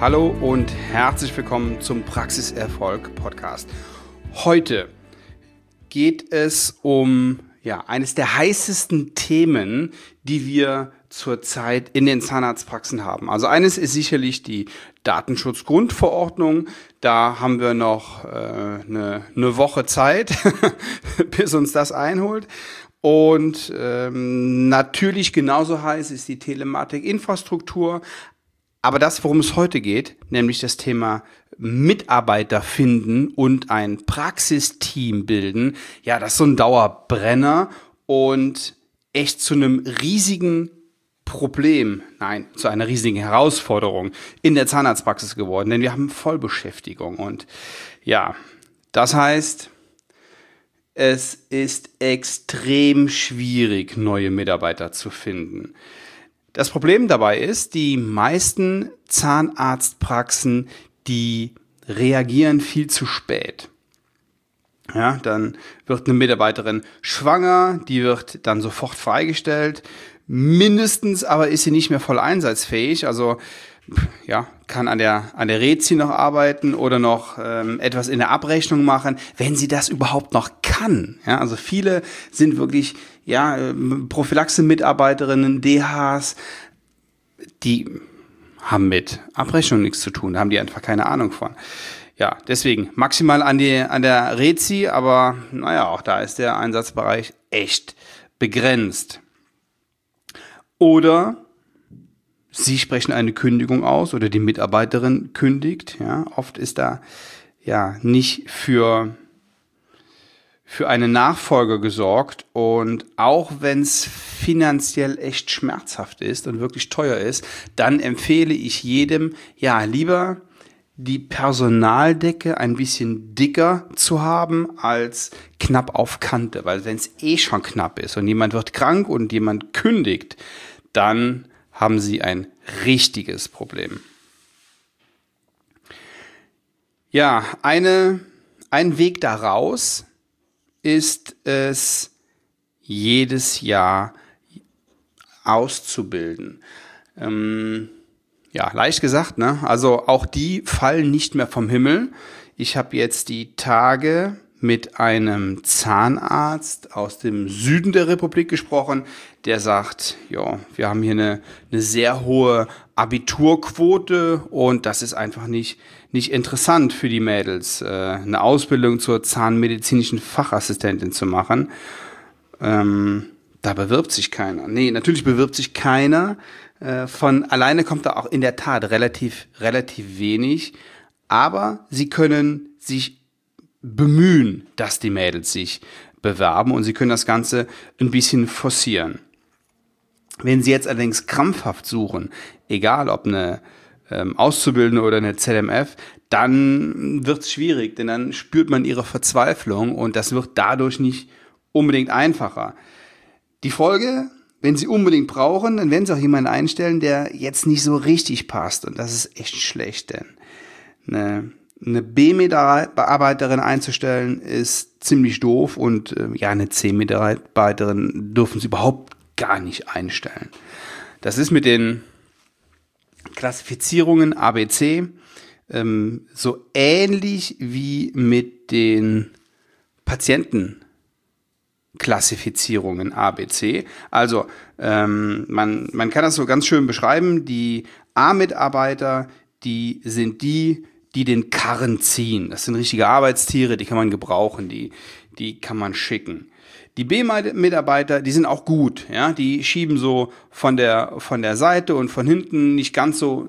Hallo und herzlich willkommen zum Praxiserfolg Podcast. Heute geht es um eines der heißesten Themen, die wir zurzeit in den Zahnarztpraxen haben. Also eines ist sicherlich die Datenschutzgrundverordnung. Da haben wir noch eine Woche Zeit, bis uns das einholt. Und natürlich genauso heiß ist die Telematikinfrastruktur. Aber das, worum es heute geht, nämlich das Thema Mitarbeiter finden und ein Praxisteam bilden, ja, das ist so ein Dauerbrenner und echt zu einem riesigen Problem, zu einer riesigen Herausforderung in der Zahnarztpraxis geworden, denn wir haben Vollbeschäftigung und ja, das heißt, es ist extrem schwierig, neue Mitarbeiter zu finden. Das Problem dabei ist, die meisten Zahnarztpraxen, die reagieren viel zu spät. Ja, dann wird eine Mitarbeiterin schwanger, die wird dann sofort freigestellt. Mindestens aber ist sie nicht mehr voll einsatzfähig, also ja, kann an der Rezi noch arbeiten oder noch etwas in der Abrechnung machen, wenn sie das überhaupt noch kann. Ja, also viele sind wirklich Prophylaxe-Mitarbeiterinnen, DHs, die haben mit Abrechnung nichts zu tun, da haben die einfach keine Ahnung von. Ja, deswegen maximal an der Rezi, aber auch da ist der Einsatzbereich echt begrenzt. Oder Sie sprechen eine Kündigung aus oder die Mitarbeiterin kündigt. Ja, oft ist da nicht für einen Nachfolger gesorgt. Und auch wenn es finanziell echt schmerzhaft ist und wirklich teuer ist, dann empfehle ich jedem, lieber die Personaldecke ein bisschen dicker zu haben als knapp auf Kante. Weil wenn es schon knapp ist und jemand wird krank und jemand kündigt, dann haben Sie ein richtiges Problem. Ja, ein Weg daraus ist es, jedes Jahr auszubilden. Leicht gesagt, ne? Also auch die fallen nicht mehr vom Himmel. Ich habe jetzt die Tage mit einem Zahnarzt aus dem Süden der Republik gesprochen, der sagt, wir haben hier eine sehr hohe Abiturquote und das ist einfach nicht interessant für die Mädels, eine Ausbildung zur zahnmedizinischen Fachassistentin zu machen. Da bewirbt sich keiner. Nee, natürlich bewirbt sich keiner. Von alleine kommt da auch in der Tat relativ wenig, aber sie können sich bemühen, dass die Mädels sich bewerben und sie können das Ganze ein bisschen forcieren. Wenn Sie jetzt allerdings krampfhaft suchen, egal ob eine Auszubildende oder eine ZMF, dann wird es schwierig, denn dann spürt man ihre Verzweiflung und das wird dadurch nicht unbedingt einfacher. Die Folge, wenn Sie unbedingt brauchen, dann werden Sie auch jemanden einstellen, der jetzt nicht so richtig passt und das ist echt schlecht, denn eine B-Mitarbeiterin einzustellen ist ziemlich doof und eine C-Mitarbeiterin dürfen Sie überhaupt gar nicht einstellen. Das ist mit den Klassifizierungen A, B, C so ähnlich wie mit den Patientenklassifizierungen A, B, C. Also man kann das so ganz schön beschreiben. Die A-Mitarbeiter, die sind die den Karren ziehen. Das sind richtige Arbeitstiere, die kann man gebrauchen, die kann man schicken. Die B-Mitarbeiter, die sind auch gut, ja, die schieben so von der Seite und von hinten nicht ganz so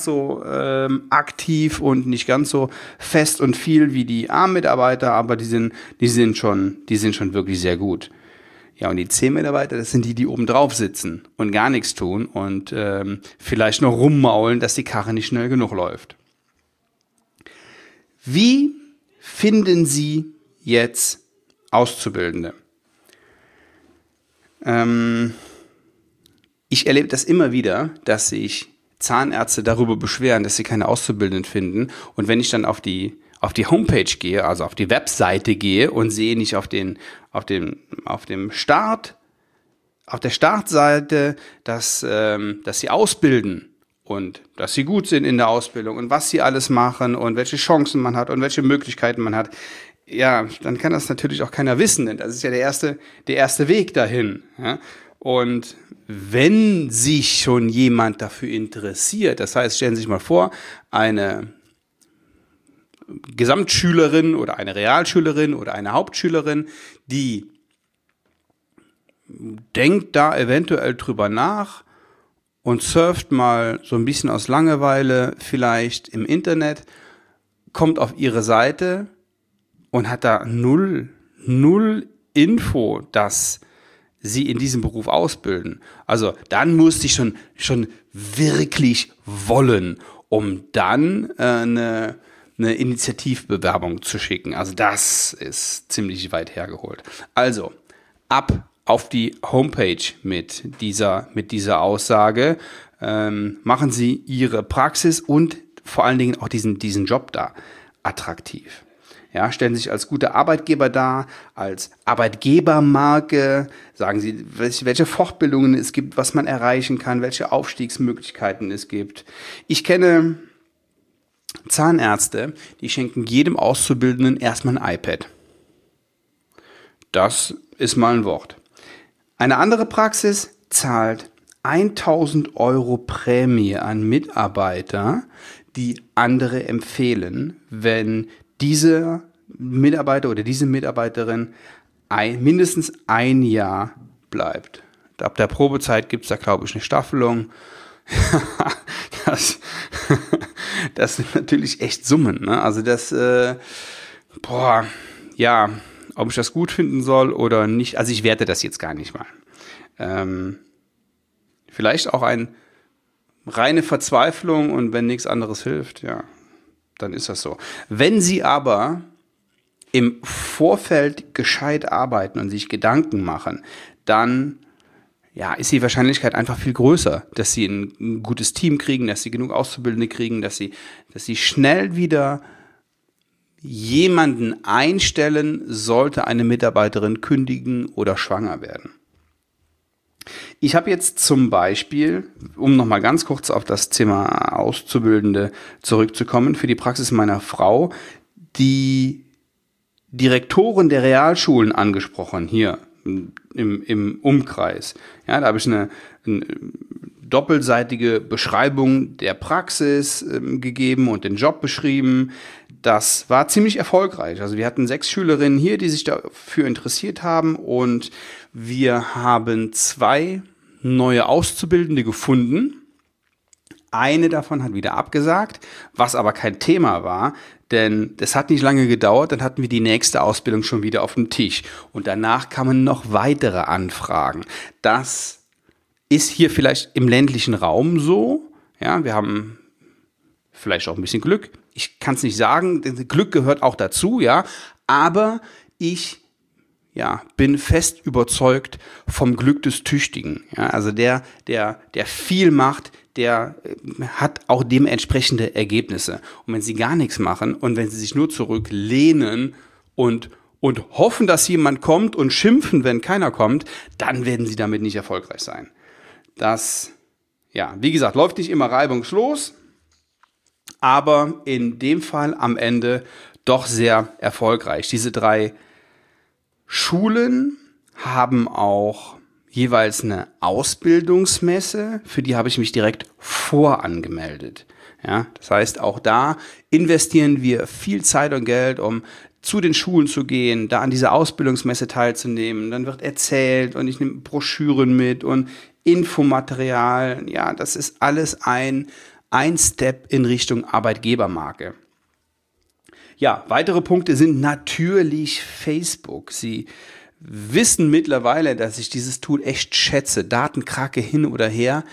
aktiv und nicht ganz so fest und viel wie die A-Mitarbeiter, aber die sind schon wirklich sehr gut. Ja, und die C-Mitarbeiter, das sind die oben drauf sitzen und gar nichts tun und vielleicht noch rummaulen, dass die Karre nicht schnell genug läuft. Wie finden Sie jetzt Auszubildende? Ich erlebe das immer wieder, dass sich Zahnärzte darüber beschweren, dass sie keine Auszubildenden finden. Und wenn ich dann auf die Homepage gehe, also auf die Webseite gehe und sehe nicht auf der Startseite, dass sie ausbilden und dass sie gut sind in der Ausbildung und was sie alles machen und welche Chancen man hat und welche Möglichkeiten man hat, ja, dann kann das natürlich auch keiner wissen, denn das ist ja der erste Weg dahin. Ja? Und wenn sich schon jemand dafür interessiert, das heißt, stellen Sie sich mal vor, eine Gesamtschülerin oder eine Realschülerin oder eine Hauptschülerin, die denkt da eventuell drüber nach und surft mal so ein bisschen aus Langeweile vielleicht im Internet, kommt auf ihre Seite und hat da null Info, dass sie in diesem Beruf ausbilden. Also dann muss ich schon wirklich wollen, um dann eine Initiativbewerbung zu schicken. Also das ist ziemlich weit hergeholt. Also ab auf die Homepage mit dieser Aussage. Machen Sie Ihre Praxis und vor allen Dingen auch diesen Job da attraktiv. Ja, stellen Sie sich als guter Arbeitgeber dar, als Arbeitgebermarke, sagen Sie, welche Fortbildungen es gibt, was man erreichen kann, welche Aufstiegsmöglichkeiten es gibt. Ich kenne Zahnärzte, die schenken jedem Auszubildenden erstmal ein iPad. Das ist mal ein Wort. Eine andere Praxis zahlt 1.000 € Prämie an Mitarbeiter, die andere empfehlen, wenn dieser Mitarbeiter oder diese Mitarbeiterin mindestens ein Jahr bleibt. Ab der Probezeit gibt es da, glaube ich, eine Staffelung. Das sind natürlich echt Summen. Ne? Also das, ob ich das gut finden soll oder nicht. Also ich werte das jetzt gar nicht mal. Vielleicht auch eine reine Verzweiflung und wenn nichts anderes hilft, ja, dann ist das so. Wenn Sie aber im Vorfeld gescheit arbeiten und sich Gedanken machen, dann ist die Wahrscheinlichkeit einfach viel größer, dass Sie ein gutes Team kriegen, dass Sie genug Auszubildende kriegen, dass Sie schnell wieder jemanden einstellen, sollte eine Mitarbeiterin kündigen oder schwanger werden. Ich habe jetzt zum Beispiel, um nochmal ganz kurz auf das Thema Auszubildende zurückzukommen, für die Praxis meiner Frau die Direktoren der Realschulen angesprochen, hier im Umkreis. Ja, da habe ich eine doppelseitige Beschreibung der Praxis gegeben und den Job beschrieben. Das war ziemlich erfolgreich. Also wir hatten 6 Schülerinnen hier, die sich dafür interessiert haben und wir haben 2 neue Auszubildende gefunden. Eine davon hat wieder abgesagt, was aber kein Thema war, denn das hat nicht lange gedauert, dann hatten wir die nächste Ausbildung schon wieder auf dem Tisch und danach kamen noch weitere Anfragen. Das ist hier vielleicht im ländlichen Raum so, ja, wir haben vielleicht auch ein bisschen Glück, ich kann es nicht sagen, Glück gehört auch dazu, ja, aber ich bin fest überzeugt vom Glück des Tüchtigen. Ja, also der viel macht, der hat auch dementsprechende Ergebnisse. Und wenn Sie gar nichts machen und wenn Sie sich nur zurücklehnen und hoffen, dass jemand kommt und schimpfen, wenn keiner kommt, dann werden Sie damit nicht erfolgreich sein. Das, wie gesagt, läuft nicht immer reibungslos, aber in dem Fall am Ende doch sehr erfolgreich. Diese 3 Schulen haben auch jeweils eine Ausbildungsmesse, für die habe ich mich direkt vorangemeldet. Ja, das heißt, auch da investieren wir viel Zeit und Geld, um zu den Schulen zu gehen, da an dieser Ausbildungsmesse teilzunehmen. Dann wird erzählt und ich nehme Broschüren mit und Infomaterial. Ja, das ist alles ein Step in Richtung Arbeitgebermarke. Ja, weitere Punkte sind natürlich Facebook. Sie wissen mittlerweile, dass ich dieses Tool echt schätze. Datenkrake hin oder her.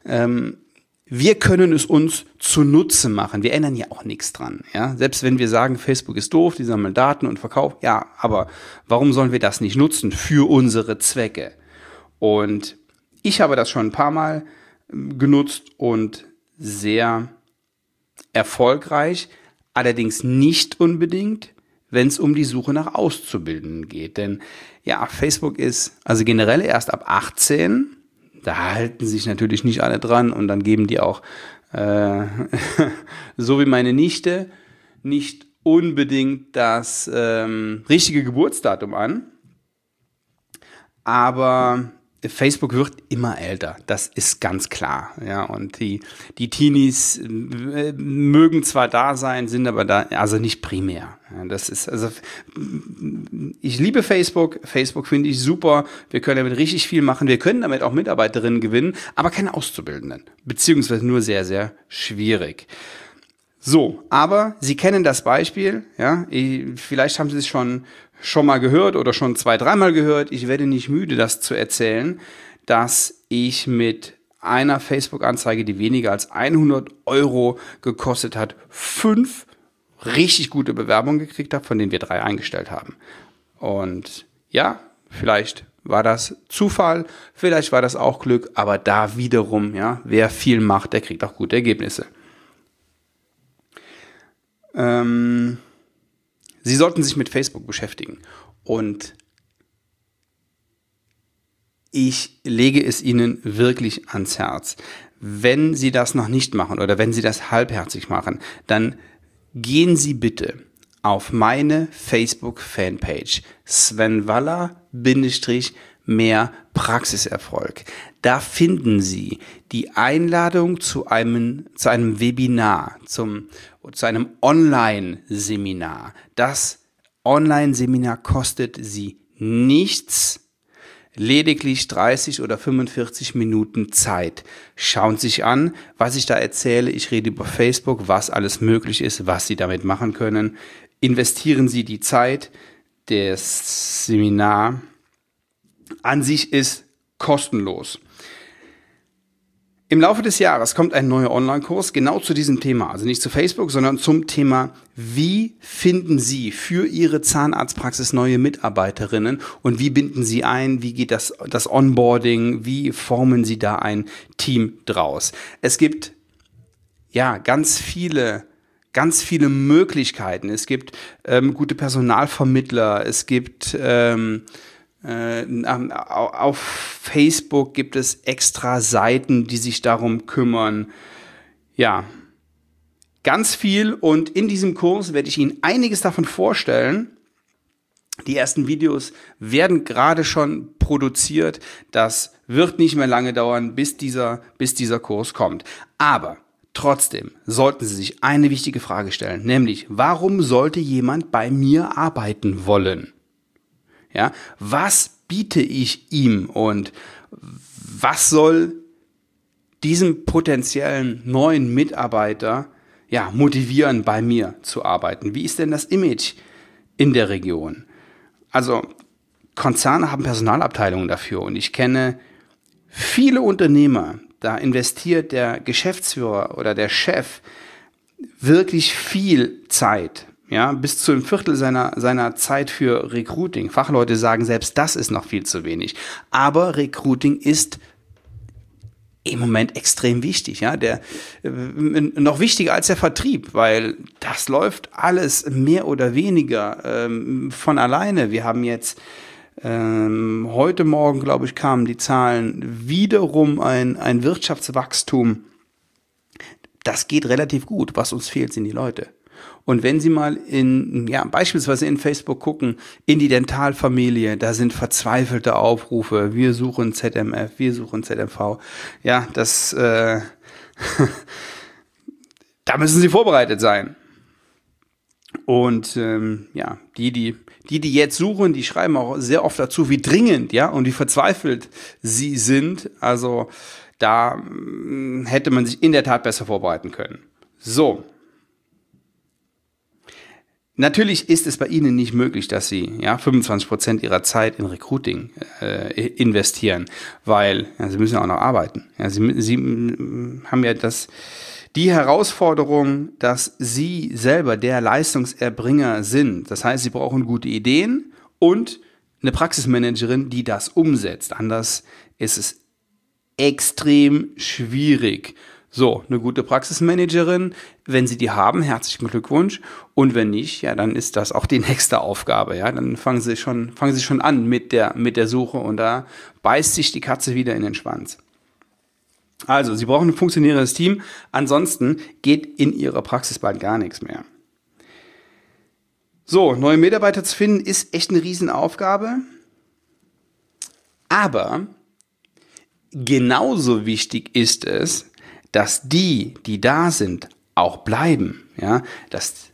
Wir können es uns zunutze machen. Wir ändern ja auch nichts dran. Ja? Selbst wenn wir sagen, Facebook ist doof, die sammeln Daten und verkaufen. Ja, aber warum sollen wir das nicht nutzen für unsere Zwecke? Und ich habe das schon ein paar Mal genutzt und sehr erfolgreich. Allerdings nicht unbedingt, wenn es um die Suche nach Auszubildenden geht. Denn Facebook ist also generell erst ab 18. Da halten sich natürlich nicht alle dran und dann geben die auch so wie meine Nichte, nicht unbedingt das richtige Geburtsdatum an, aber Facebook wird immer älter, das ist ganz klar. Ja, und die Teenies mögen zwar da sein, sind aber da, also nicht primär. Ja, das ist, also, ich liebe Facebook. Facebook finde ich super. Wir können damit richtig viel machen. Wir können damit auch Mitarbeiterinnen gewinnen, aber keine Auszubildenden. Beziehungsweise nur sehr, sehr schwierig. So, aber Sie kennen das Beispiel, ja, vielleicht haben Sie es schon mal gehört oder schon 2-3 Mal gehört. Ich werde nicht müde, das zu erzählen, dass ich mit einer Facebook-Anzeige, die weniger als 100 € gekostet hat, 5 richtig gute Bewerbungen gekriegt habe, von denen wir 3 eingestellt haben. Und ja, vielleicht war das Zufall, vielleicht war das auch Glück, aber da wiederum, ja, wer viel macht, der kriegt auch gute Ergebnisse. Sie sollten sich mit Facebook beschäftigen und ich lege es Ihnen wirklich ans Herz. Wenn Sie das noch nicht machen oder wenn Sie das halbherzig machen, dann gehen Sie bitte auf meine Facebook-Fanpage Sven Waller mehr Praxiserfolg. Da finden Sie die Einladung zu einem Webinar, zu einem Online-Seminar. Das Online-Seminar kostet Sie nichts, lediglich 30 oder 45 Minuten Zeit. Schauen Sie sich an, was ich da erzähle. Ich rede über Facebook, was alles möglich ist, was Sie damit machen können. Investieren Sie die Zeit. Das Seminar an sich ist kostenlos. Im Laufe des Jahres kommt ein neuer Online-Kurs genau zu diesem Thema, also nicht zu Facebook, sondern zum Thema, wie finden Sie für Ihre Zahnarztpraxis neue Mitarbeiterinnen und wie binden Sie ein, wie geht das Onboarding, wie formen Sie da ein Team draus. Es gibt ja ganz viele Möglichkeiten. Es gibt gute Personalvermittler, es gibt auf Facebook gibt es extra Seiten, die sich darum kümmern. Ja, ganz viel und in diesem Kurs werde ich Ihnen einiges davon vorstellen. Die ersten Videos werden gerade schon produziert. Das wird nicht mehr lange dauern, bis dieser Kurs kommt. Aber trotzdem sollten Sie sich eine wichtige Frage stellen, nämlich, warum sollte jemand bei mir arbeiten wollen? Ja, was biete ich ihm und was soll diesem potenziellen neuen Mitarbeiter motivieren, bei mir zu arbeiten? Wie ist denn das Image in der Region? Also Konzerne haben Personalabteilungen dafür und ich kenne viele Unternehmer, da investiert der Geschäftsführer oder der Chef wirklich viel Zeit. Ja, bis zu 1/4 seiner Zeit für Recruiting. Fachleute sagen, selbst das ist noch viel zu wenig. Aber Recruiting ist im Moment extrem wichtig. Ja, noch wichtiger als der Vertrieb, weil das läuft alles mehr oder weniger von alleine. Wir haben jetzt heute Morgen, glaube ich, kamen die Zahlen wiederum ein Wirtschaftswachstum. Das geht relativ gut. Was uns fehlt, sind die Leute. Und wenn Sie mal beispielsweise in Facebook gucken, in die Dentalfamilie, da sind verzweifelte Aufrufe, wir suchen ZMF, wir suchen ZMV. Ja, da müssen Sie vorbereitet sein. Und die jetzt suchen, die schreiben auch sehr oft dazu, wie dringend, ja, und wie verzweifelt sie sind. Also da hätte man sich in der Tat besser vorbereiten können. So. Natürlich ist es bei Ihnen nicht möglich, dass Sie 25% Ihrer Zeit in Recruiting investieren, weil Sie müssen auch noch arbeiten. Ja, Sie haben ja die Herausforderung, dass Sie selber der Leistungserbringer sind. Das heißt, Sie brauchen gute Ideen und eine Praxismanagerin, die das umsetzt. Anders ist es extrem schwierig. So, eine gute Praxismanagerin, wenn Sie die haben, herzlichen Glückwunsch. Und wenn nicht, ja, dann ist das auch die nächste Aufgabe. Ja, dann fangen Sie schon an mit der Suche und da beißt sich die Katze wieder in den Schwanz. Also, Sie brauchen ein funktionierendes Team, ansonsten geht in Ihrer Praxis bald gar nichts mehr. So, neue Mitarbeiter zu finden, ist echt eine Riesenaufgabe, aber genauso wichtig ist es, dass die da sind, auch bleiben. Ja, das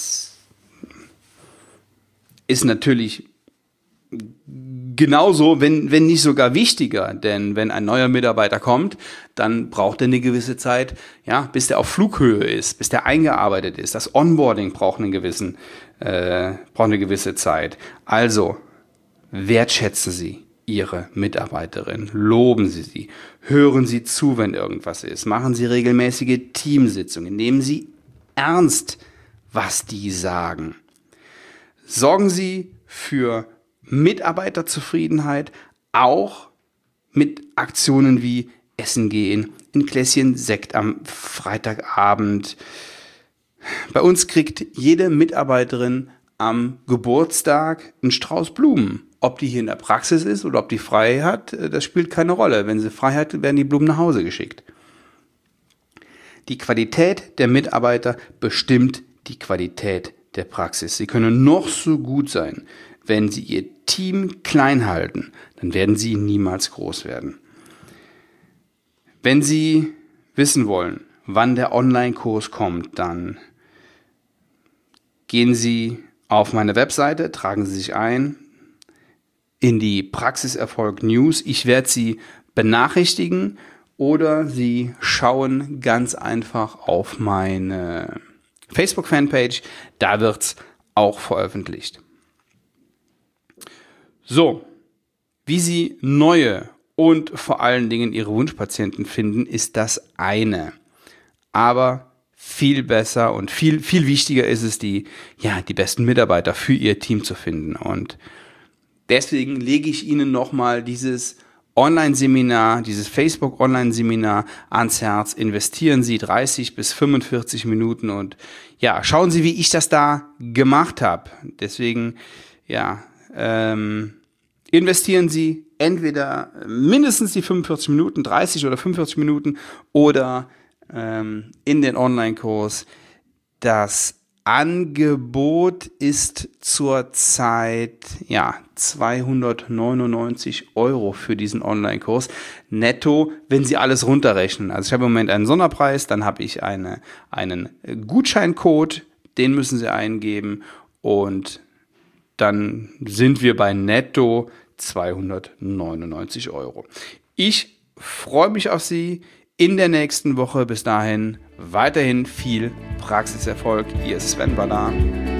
ist natürlich genauso, wenn nicht sogar wichtiger, denn wenn ein neuer Mitarbeiter kommt, dann braucht er eine gewisse Zeit, ja, bis der auf Flughöhe ist, bis der eingearbeitet ist. Das Onboarding braucht eine gewisse Zeit. Also wertschätzen Sie Ihre Mitarbeiterin, loben Sie sie, hören Sie zu, wenn irgendwas ist, machen Sie regelmäßige Teamsitzungen, nehmen Sie ernst, was die sagen. Sorgen Sie für Mitarbeiterzufriedenheit, auch mit Aktionen wie Essen gehen, ein Gläschen Sekt am Freitagabend. Bei uns kriegt jede Mitarbeiterin am Geburtstag einen Strauß Blumen. Ob die hier in der Praxis ist oder ob die frei hat, das spielt keine Rolle. Wenn sie frei hat, werden die Blumen nach Hause geschickt. Die Qualität der Mitarbeiter bestimmt die Qualität der Praxis. Sie können noch so gut sein. Wenn Sie Ihr Team klein halten, dann werden Sie niemals groß werden. Wenn Sie wissen wollen, wann der Online-Kurs kommt, dann gehen Sie auf meine Webseite, tragen Sie sich ein in die Praxiserfolg News. Ich werde Sie benachrichtigen oder Sie schauen ganz einfach auf meine Facebook-Fanpage. Da wird es auch veröffentlicht. So, wie Sie neue und vor allen Dingen Ihre Wunschpatienten finden, ist das eine. Aber viel besser und viel wichtiger ist es, die besten Mitarbeiter für Ihr Team zu finden. Und deswegen lege ich Ihnen nochmal dieses Online-Seminar, dieses Facebook-Online-Seminar ans Herz. Investieren Sie 30 bis 45 Minuten und ja, schauen Sie, wie ich das da gemacht habe. Deswegen, investieren Sie entweder mindestens die 45 Minuten, 30 oder 45 Minuten oder in den Online-Kurs. Das Angebot ist zurzeit 299 € für diesen Online-Kurs. Netto, wenn Sie alles runterrechnen. Also ich habe im Moment einen Sonderpreis, dann habe ich einen Gutscheincode, den müssen Sie eingeben und dann sind wir bei netto 299 €. Ich freue mich auf Sie in der nächsten Woche. Bis dahin weiterhin viel Praxiserfolg. Ihr Sven Baller.